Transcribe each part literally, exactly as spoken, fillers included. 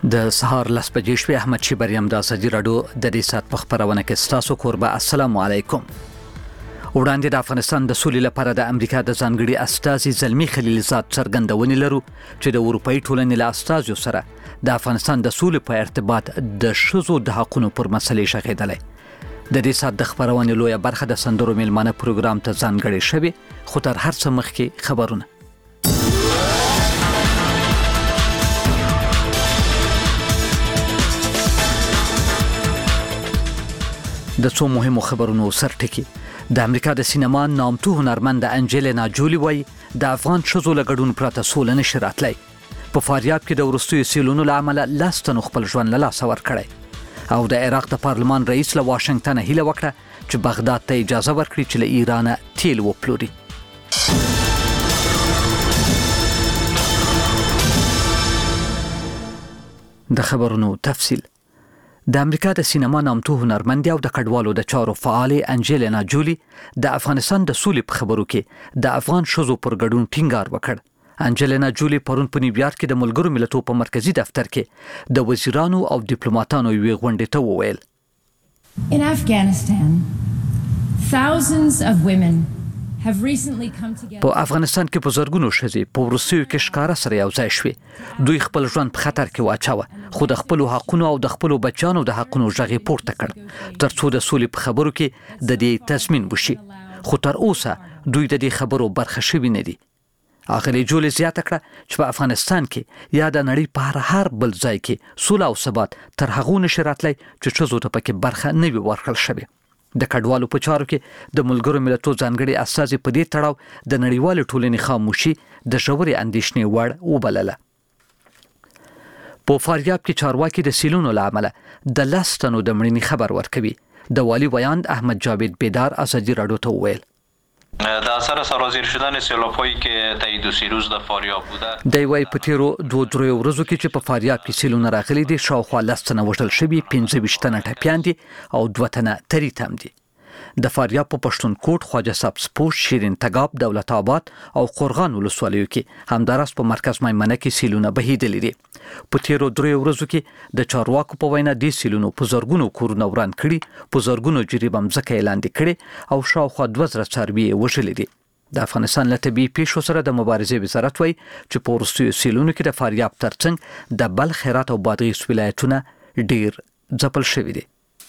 د سهار لس بجې شوې. احمد شیبریم د ازادي راډیو د دې سات په خبرونه کې ستاسو کوربه. السلام علیکم. وړاندې د افغانستان د سولې لپاره د امریکا د ځانګړي استازي زلمی خلیلزاد څرګندونې لرو چې د اروپאי ټولنې له استازو سره د افغانستان د سولې په ارتباط د ښځو د حقوقو پر مسلې شغېدلې. د دې سات د خبرونې لویه برخه د سندرو میلمانه پروګرام ته ځانګړې شوې، خو تر هر څه مخکې خبرونه. د څو مهمو خبرونو سرټکی. د امریکا د سینما نامتو هنرمند انجلینا جولی وایي د افغان ښځو له ګډون پرته سوله نشي راتلی. په فاریاب کې د وروستیو سیلونو له امله لس تنو خپل ژوند له لاسه ورکړی. او د عراق د پارلمان رئیس له واشنګټن هیله وکړه چې بغداد ته اجازه ورکړي چې له ایران تیل وپلوري. د خبرونو تفصیل. د امریکا د سینما نامتو هنرمند او د کډوالو د چارو فعال انجلینا جولی د افغانستان د سولې په خبرو کې د افغان ښځو پر ګډون ټینګار وکړ. انجلینا جولی پرون په نیویارک کې د ملګرو ملتونو په مرکزی دفتر کې د وزیرانو او ډیپلوماټانو یوې غونډې ته وویل: In Afghanistan, thousands of women have recently come together. په افغانستان کې په زرګونو ښځې په وروستیو کې ښکارا سره یو ځای شوې. دوی خپل ژوند په خطر کې واچاوه، خو د خپل حقونو او د خپل بچانو د حقونو ژغې پورته کړ ترڅو د سولې په خبرو کې د دې تضمین وشي. خو تر اوسه دوی د دې خبرو برخه شوي نه دي. اغلی جولی زیاته کړه چې په افغانستان کې یا د نړۍ په هر بل ځای کې سوله او ثبات تر هغو نشي راتلی چې ښځو ته پکې برخه نه وي ورکړل شوې. د کډوالو په چارو کې د ملګرو ملتونو ځانګړي استازي په دې تړاو د نړیوال ټولنې خاموشي د ژورې اندېښنې وړ وبلله. په فاریاب کې چارواکي د سیلونو له امله د لس تنو د مړینې خبر ورکوي. د والي ویاند احمد جاوید بیدار ازادي راډیو ته وویل: در اثر سرازیر شدن سیلاب‌هایی که طی دو سه روز در فاریاب بوده. دی وايي په تیرو دوه درې ورځو کې چې په فاریاب کې سیلونه راغلي دي شاوخوا لس تنه وژل شوي، پنځه ویشت تنه ټپیان دي او دوه تنه تریت هم دي. د فاریاب په پښتونکوټ، خواجه سبزپوش، شیرین تګاب، دولت آباد او قرغان ولسوالیو کې همداراز په مرکز میمنه کې سیلونه بهیدلي دي. په تیرو درې ورځو کې د چارواکو په وینا دې سیلونو په زرګونو کورونه وران کړي، په زرګونو جریبه مځکه یې لاندې کړي او شاوخوا دوه زره څاروي یې وژلي دي. د افغانستان له طبیعي پیښو سره د مبارزې وزارت وایي چې په وروستیو سیلونو کې د فاریاب ترڅنګ د بلخ، هرات او بادغیس ولایتونه ډیر ځپل شوي دي.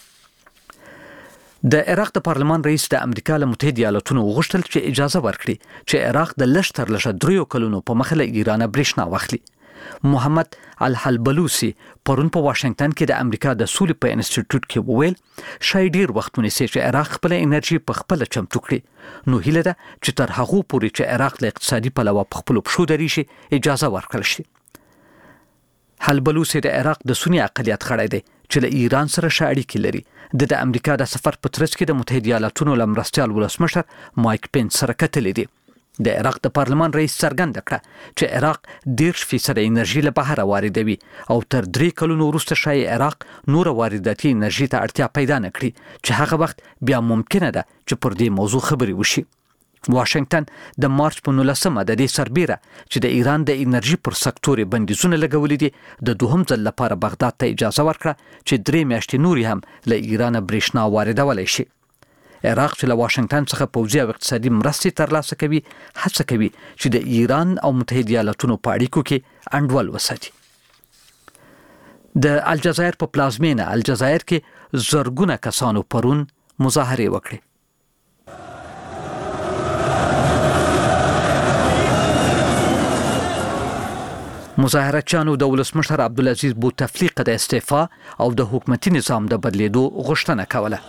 د عراق د پارلمان رئیس د امریکا له متحده ایالاتونو وغوښتل چې اجازه ورکړي چې عراق د لږ تر لږه دریو کلونو په مخه له ایران برېښنا واخلي. محمد الحلبلوسی پرون په واشنګټن کې د امریکا د سولې په انسټیټیوټ کې وویل شاید ډیر وخت ونیسي چې عراق خپل انرژي په خپل چمتو کړي. نو هیله ده چې تر هغه پورې چې عراق له اقتصادي پلوه په خپل پښو درې شي اجازه ورکړل شي. حلبلوسی د عراق د سنی اقلیت غړی دی چې له ایران سره ښه اړیکې لري. د د امریکا د سفر په ترڅ کې د متحده ایالاتونو له مرستیال ولسمشر مایک پینس سره کتلې دي. د عراق د پارلمان رئیس څرګنده کړه چې عراق دېرش فیصده انرژي له بهره واردوي او تر درې کلونو وروسته شاید عراق نور وارداتي انرژي ته اړتیا پیدا نه کړي چې هغه وخت بیا ممکنه ده چې پر دې موضوع خبرې وشي. واشنګټن د مارچ په نولسمه د دې سربیره چې د ایران د انرژي پر سکتور بندیزونه لګولي دي د دوهم ځل لپاره بغداد ته اجازه ورکړه چې درې میاشتې نورې هم له ایران برېښنا واردولی شي. عراق چې له واشنګټن څخه پوځي او اقتصادي مرستې ترلاسه کوي هڅه کوي چې د ایران او متحده ایالاتونو په اړیکو کې انډول وساتي. د الجزایر په پلازمینه الجزایر کې زرګونه کسانو پرون مظاهرې وکړې. مظاهراتچیانو د ولسمشر عبدالعزیز بوتفلیقه د استعفا او د حکومتي نظام د بدلیدو غوښتنه کوله.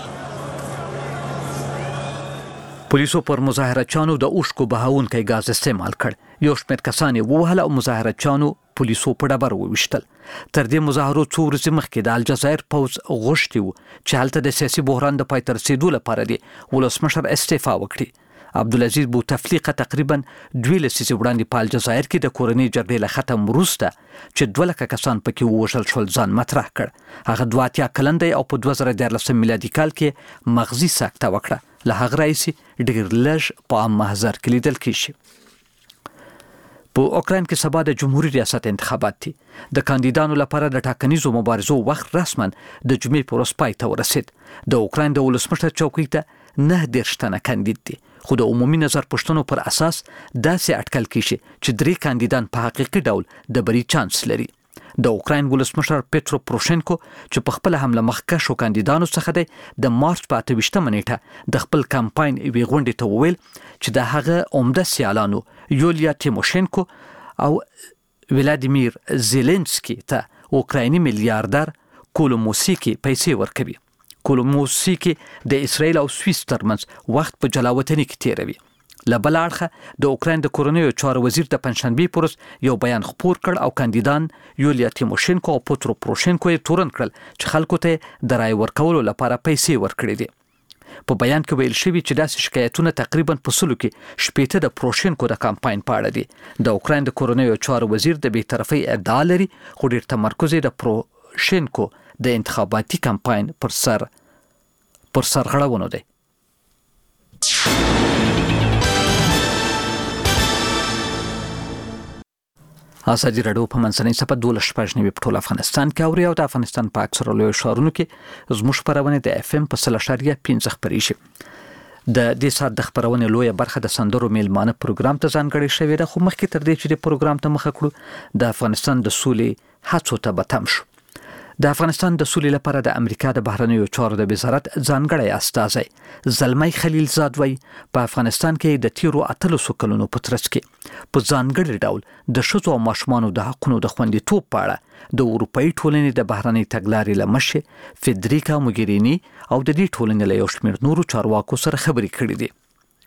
پولیسو پر مظاهراتچیانو د اوښکو بهاونکی ګاز استعمال کړ. یو شمېر کسان یې ووهل او مظاهراتچیانو پولیسو په ډبرو وویشتل. تر دې مظاهرو څو ورځې مخکې د الجزایر پوځ غوښتي وو چې هلته د سیاسي بحران د پای ته رسېدو لپاره د ولسمشر استعفا وکړي. عبدالعزیز بوتفلیقه تقریبا دوه لسیزې وړاندې په الجزایر کې د کورنۍ جګړې له ختم وروسته چې دوه لکه کسان پکې ووژل شول ځان مطرح کړ. هغه دوه اتیا کلن دی او په دوه زره دیارلسم میلادي کال کې مغزي سکته وکړه. له هغه راهیسې ډېر لږ په عام محضر کې لیدل کېږي. په اوکراین کې سبا د جمهوریت ریاست انتخابات دي. د کاندیدانو لپاره د ټاکنیزو مبارزو وخت رسما د جمعې پر ورځ پای ته ورسید. د اوکراین د ولسمشر چوکۍ ته نه دېرش تنه کاندید دي، خو د عمومي نظر پوښتنو پر اساس داسې اټکل کیږي چې درې کاندیدان په حقیقي ډول د بری چانس لري. د اوکراین ولسمشر پیټرو پروشنکو چې په خپل حمله مخکښو کاندیدانو څخه دی د مارچ په اته ویشتمه نیټه د خپل کمپاین یوې غونډې ته وویل چې د هغه عمده سیالانو یولیا تیموشنکو او ولادیمیر زيلنسکي ته اوکرایني میلیاردر کولوموسیکی پیسې ورکوي. کولوموسیکی د اسرائیل او سویس ترمنځ وخت په جلاوطنۍ کې تیروي. له بل اړخه د اوکراین د کورنیو چارو وزیر د پنځشنبې پر ورځ یو بیان خپور کړ او کاندیدان یولیا تیموشنکو او پیټرو پروشنکو یې تورن کړل چې خلکو ته د رای ورکولو لپاره پیسې ورکړي دي. په بیان کې ویل شوی چې داسې شکایتونه تقریبا په سلو کې شپېته د پروشنکو د کمپاین په اړه دي. د اوکراین د کورنیو چارو وزیر د بی‌طرفۍ ادعا لري، خو ډېر تمرکز یې د پروشنکو د انتخاباتي کمپاین پر سر پر سرغړونو دی. ازادي راډیو په منځنۍ صفحه دولس شپږ نوي په ټول افغانستان کې اوري او د افغانستان په اکثره لویو ښارونو کې زموږ خپرونه د اف ام په سل اشاریه پنځه خپرېږي. د دې سات د خپرونې لویه برخه د سندرو میلمانه پروګرام ته ځانګړې شوې ده، خو مخکې تر دې چې د پروګرام ته مخه کړو د افغانستان د سولې هڅو ته به تم شو. د افغانستان د سولې لپاره د امریکا د بهرنیو چارو د وزارت ځانګړی استازی زلمی خلیلزاد وایي په افغانستان کې د تیرو اتلسو کلونو په ترڅ کې په ځانګړي ډول د ښځو او ماشومانو د حقونو د خوندیتوب په اړه د اروپایي ټولنې د بهرنۍ تګلارې له مشرې فدریکا موګریني او د دې ټولنې له یو شمېر نورو چارواکو سره خبرې کړې دي.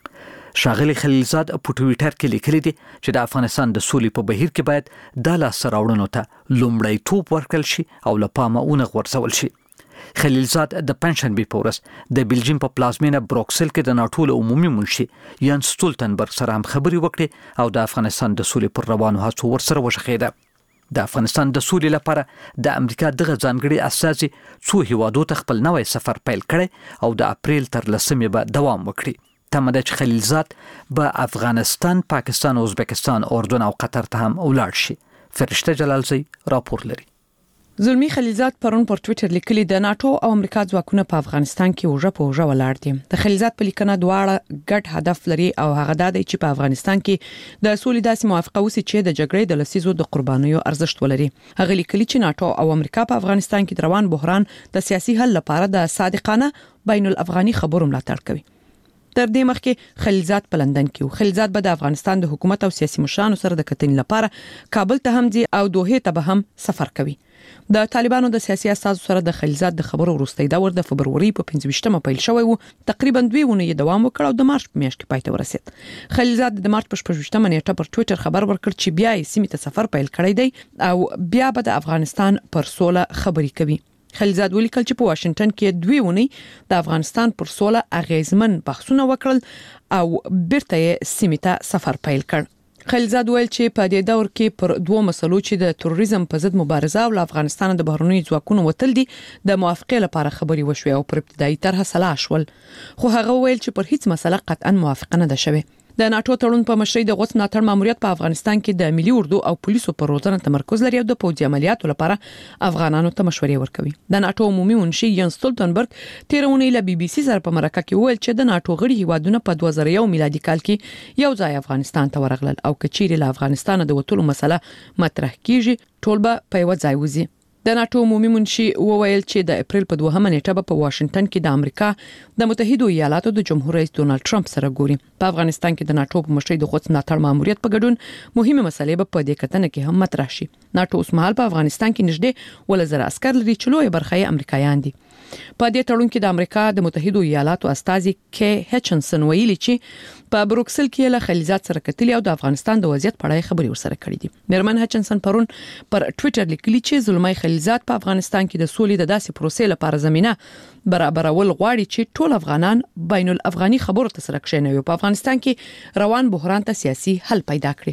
ښاغلي خلیلزاد په ټویټر کې لیکلي دي چې د افغانستان د سولې په بهیر کې باید د لاسته راوړنو ته لومړیتوب ورکړل شي او له پامه ونه غورځول شي. خلیلزاد د پنځشنبې په ورځ د بلجیم په پلازمینه بروکسل کې د ناټو له عمومي منشي یانس سټولتنبرګ سره هم خبرې وکړې او د افغانستان د سولې پر روانو هڅو ورسره وشخېده. د افغانستان د سولې لپاره د امریکا دغه ځانګړي استازي څو هیوادو ته خپل نوی سفر پیل کړی او د اپریل تر لسمې به دوام وکړي. تمه ده چې خلیلزاد به افغانستان، پاکستان، ازبکستان، اردن او قطر ته هم ولاړ شي. فرشته جلالزی راپور لري. زلمی خلیلزاد پرون پر ټویټر لیکلي د ناتو او امریکا ځواکونه په افغانستان کې اوجه په اوجه ولاړ دي. د خلیلزاد په لیکنه دواړه ګډ هدف لري او هغه دا دی چې په افغانستان کې د سولې داسې موافقه وسی چې د جګړې د لسیزو د قربانیو ارزښت ولري. هغه لیکلي چې ناتو او امریکا په افغانستان کې د روان بحران د سیاسي حل لپاره د صادقانه بین الافغاني خبرو ملاتړ کوي. تر دې مخکې خلیلزاد په لندن کې و. خلیلزاد به د افغانستان د حکومت او سیاسي مشرانو سره د کتنې لپاره کابل ته هم ځي او دوحې ته به هم سفر کوي. د طالبانو د سیاسي اساسو سره د خلیلزاد د خبرو وروستي دور د فبروري په پنځه ویشتمه پیل شوی وو. تقریبا دوه ونې دوام وکړ او د مارچ په میاشت کې پای ته ورسید. خلیلزاد د مارچ په شپږ ویشتمه نیټه پر ټویټر خبر ورکړ چې بیا یې سیمې ته سفر پیل کړی دی او بیا به د افغانستان پر سوله خبرې کوي. خلیلزاد ولیکل چې په واشنگټن کې دوه ونې د افغانستان پر سوله اغیزمن بحثونه وکړل او بیرته یې سیمې ته سفر پیل کړ. خلیلزاد ویل چې په دې دور کې پر دوه مسلو چې د تروریزم په ضد مبارزه او افغانستان د بهرنیو ځواکونو وتل دي د موافقه لپاره خبري وشوي او پر ابتدایي طرح سلا شول، خو هغه ویل چې پر هیڅ مسله قطعا موافقه نه ده شوه. د ناتو تړون په مشرۍ د غوڅ ملاتړ ماموریت په افغانستان کې د ملي اردو او پولیسو پر روزنه تمرکز لري او د پوځي عملیاتو لپاره افغانانو ته مشورې ورکوي. د ناتو عمومي منشي یانس سټولتنبرګ تیرونی له بي بي سي سره په مرکه کې ویل چې د ناتو غړي هیوادونه په دوه زره یو میلادي کال کې یو ځای افغانستان ته ورغلل او کچيري له افغانستان د وټولو مسله مطرح کیږي ټول به په یو ځای وځي. د ناتو عمومي منشي وویل چې د اپریل په دوهمه نیټه په واشنگټن کې د امریکا د متحده ایالاتو د جمهور رئیس ډونالد ټرمپ سره ګوري. په افغانستان کې د ناتو په مشرۍ د غوڅ ملاتړ ماموریت په ګډون مهمه مسلې په دې کتنه کې هم مطرح شي. ناتو اوس مهال په افغانستان کې نږدې ولزر عسكر لري چې لوی برخه یې امریکایان دي. په دې تړون کې د امریکا د متحده ایالاتو استازي کې هچنسن ویلي چې په بروکسل کې له خلیلزاد سره کتلی او د افغانستان د وضعیت په اړه خبري ورسره کړې دي. میرمن هچنسن پرون پر ټویټر لیکلي چې زلمی خلیلزاد په افغانستان کې د سولې د داسې پروسې لپاره زمينه برابرول غواړي چې ټول افغانان بین الافغاني خبرو ته سره کښینوي په افغانستان کې روان بحران ته سیاسي حل پیدا کړي.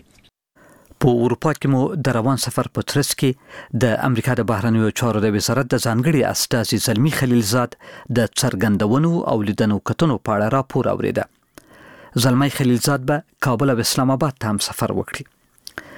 په اروپا کې مو د روان سفر په ترڅ کې د امریکا د بهرنیو چارو د وزارت د ځانګړي استازي زلمی خلیلزاد د څرګندونو او لیدنو کتنو په اړه راپور اوریده. زلمی خلیلزاد به کابل او اسلام آباد ته هم سفر وکړي.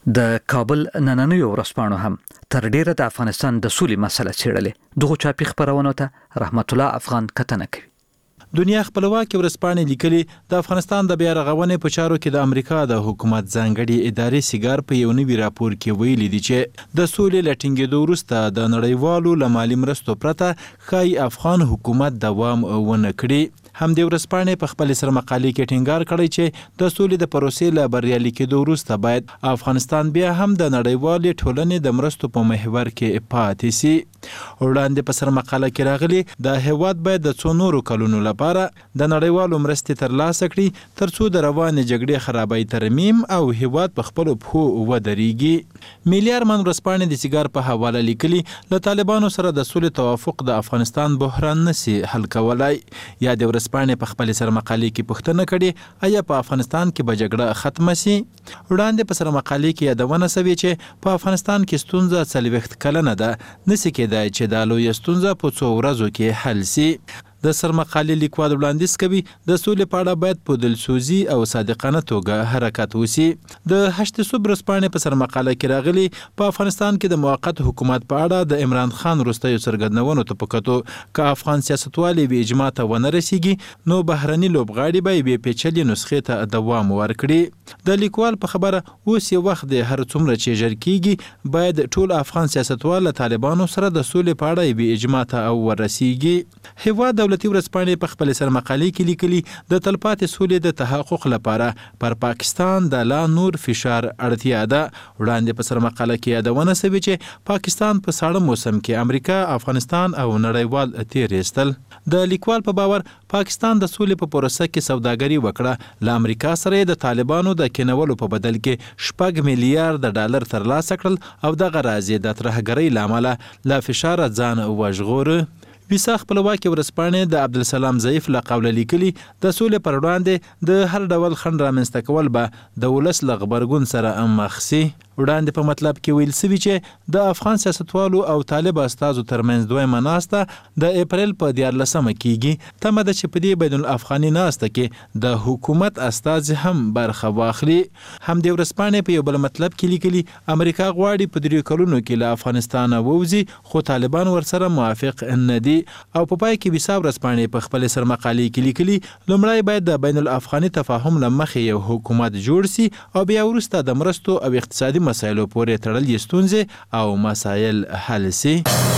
د کابل نننۍ ورځپاڼو هم تر ډیره د افغانستان د سولې مسله څېړلې. دغه چاپی خبرونه ته رحمت الله افغان کتنه کوي. دنیا خپلواکي ورځپاڼې لیکلي د افغانستان د بیا رغونې په چارو کې د امریکا د حکومت ځانګړي ادارې سیګار په یو نوي راپور کې ویلي دي چې د سولې له ټینګېدو وروسته د نړیوالو له مالي مرستو پرته ښایي افغان حکومت دوام ونه کړي. همدې ورځپاڼې په خپل سرمقالې کې ټینګار کړی چې د سولې د پروسې له بریالي کېدو وروسته باید افغانستان بیا هم د نړیوالې ټولنې د مرستو په محور کې پاتې سي. وړاندې په سرمقاله کې راغلي د هیواد باید د څو نورو کلونو لپاره د نړیوالو مرستې ترلاسه کړي ترڅو د روانې جګړې خرابۍ ترمیم او هیواد په خپلو پښو ودرېږي. ملي ارمان ورځپاڼې د سیګار په حواله لیکلي له طالبانو سره د سولې توافق د افغانستان بحران نشي حل کولای. یا د ورځپاڼې په خپل سرمقالې کې پوښتنه کړې آیا په افغانستان کې به جګړه ختمه سي. وړاندې په سرمقالې کې یادونه شوې چې په افغانستان کې ستونزه څلوېښت کلنه ده، نشي کېدای چې دا لویه ستونزه په څو ورځو کې حل سي. د سرمقالې لیکوال وړاندیز کوي د سولې په اړه باید په دلسوزي او صادقانه توګه حرکت وشي. د هشت صبح ورځپاڼې په سرمقاله کې راغلي په افغانستان کې د موقت حکومت په اړه د عمران خان وروستیو څرګندونو ته په کتو که افغان سیاستوال یې اجماع ته ونه رسیږي نو بهرني لوبغاړي به یې پیچلې نسخې ته دوام ورکړي. د لیکوال په خبره اوس یو وخت د هر څومره چې ژر کېږي باید ټول افغان سیاستوال له طالبانو سره د سولې په اړه یې اجماع ته ورسیږي. هیواد دولتي ورځپاڼې په خپل سرمقالې کې لیکلي د تلپاتې سولې د تحقق لپاره پر پاکستان د لا نور فشار اړتیا ده. وړاندې په سرمقاله کې یادونه شوې چې پاکستان په ساړه موسم کې امریکا، افغانستان او نړیوال تیر ایستل. د لیکوال په باور پاکستان د سولې په پروسه کې سوداګري وکړه، له امریکا سره د طالبانو د کینولو په بدل کې شپږ میلیارډ ډالر ترلاسه کړل او دغه راز د ترهګرۍ له امله له فشار ځان وژغوره. ویسا خپلواکي ورځپاڼې د عبدالسلام ضعیف له قوله لیکلي د سولې پر وړاندې د هر ډول خنډ رامنځته کول به د ولس له غبرګون سره مخ سي. وړاندې په مطلب کې ویل سوي چې د افغان سیاستوالو او طالب استازو ترمنځ دویمه ناسته د اپریل په دیارلسمه کېږي. تمه ده چې په دې بین الافغاني ناسته کې د حکومت استازي هم برخه واخلي. همدې ورځپاڼې په یو بل مطلب کې لیکلي امریکا غواړي په دریو کلونو کې له افغانستانه ووځي خو طالبان ورسره موافق نه دي. او په پای کې ویسا ورځپاڼې په خپل سرمقالې کې لیکلي لومړی باید د بین الافغاني تفاهم له مخې یو حکومت جوړ سي او بیا وروسته د مرستو او اقتصادي مسایلو پورې تړلې ستونزې او مسایل حل سي.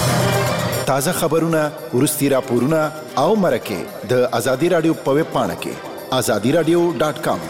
تازه خبرونه، ورستي راپورونه او مرکه د ازادي رادیو په ویب پاڼه کې ازادي رادیو ډاټ کام.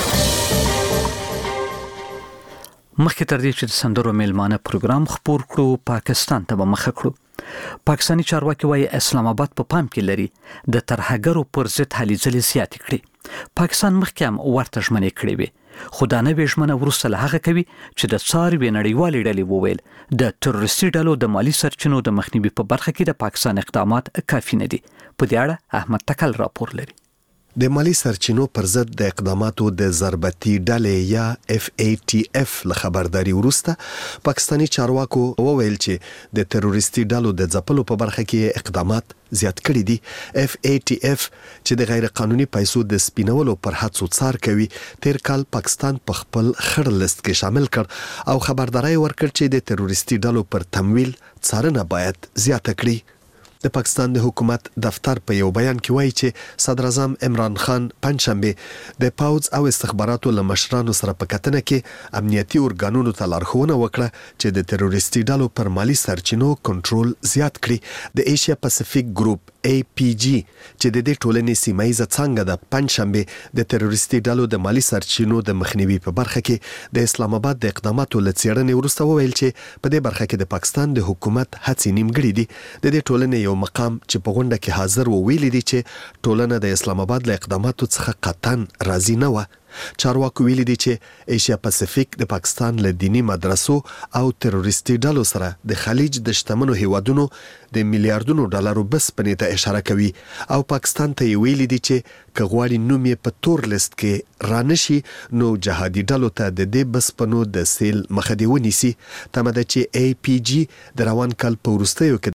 مخکې تر دې چې د سندرو میلمانه پروګرام خپور کړو پاکستان ته به مخه کړو. پاکستاني چارواکي وايي اسلام آباد په پام کې لري د ترهګرو پر ضد هلې ځلې زیاتې کړي. پاکستان مخکې هم ورته ژمنې کړې وې خو دا نوې ژمنه وروسته له هغه کوي چې د څاروي نړیوالې ډلې وویل د تروریستي ډلو د مالی سرچینو د مخنیوي په برخه کې د پاکستان اقدامات کافي نه دي. په دې اړه احمد تکل راپور لري. د مالی سرچینو پر ضد د اقداماتو د ضربتي ډلې یا اف ای ټی اف له خبرداري وروسته پاکستاني چارواکو وویل چې د تروریستي ډلو د ځپلو په برخه کې اقدامات زیات کړي دي. اف ای ټی اف چې د غیر قانوني پیسو د سپینولو پر هڅو څار کوي تیر کال پاکستان په خپل خړ لیست کې شامل کړ او خبرداري ورکړ چې د تروریستي ډلو پر تمویل څارنه باید زیاته کړي. د پاکستان د حکومت دفتر په یو بیان کې وایي چې صدر اعظم عمران خان پنځشنبه د پاوز او استخباراتو له مشرانو سره په کتنه کې امنیتي ارګانونو ته لارښوونه وکړه چې د تروریستي ډلو پر مالی سرچینو کنټرول زیات کړي. د ایشیا پاسفیک ګروپ ای پی جی چې د دې ټولنې سیمایي څنګه د پنځشنبه د تروریستي ډلو د مالی سرچینو د مخنیوي په برخه کې د اسلام آباد د اقداماتو لڅېړنې وروسته وویل چې په دې برخه کې د پاکستان د حکومت هڅې نیمګړې دي. د دې ټولنې یو مقام چې په غونډه کې حاضر و ویلي دي چې ټولنه د اسلام آباد له اقداماتو څخه قطعاً راضي نه و. چارواکو ویلي دي چې ایشیا پاسفیک د پاکستان له دینی مدرسو او تروریستي ډلو سره د خلیج د شتمنو هیوادونو د میلیارډونو ډالرو بسپنې ته اشاره کوي او پاکستان ته ویلي دي چې که غواړي نوم یې په تور لیست کې رانشي نو جهادي ډلو ته د دې بسپنو د سیل مخه دی ونیسي. تمه ده چې ای پی جی د روان کال په وروستیو کې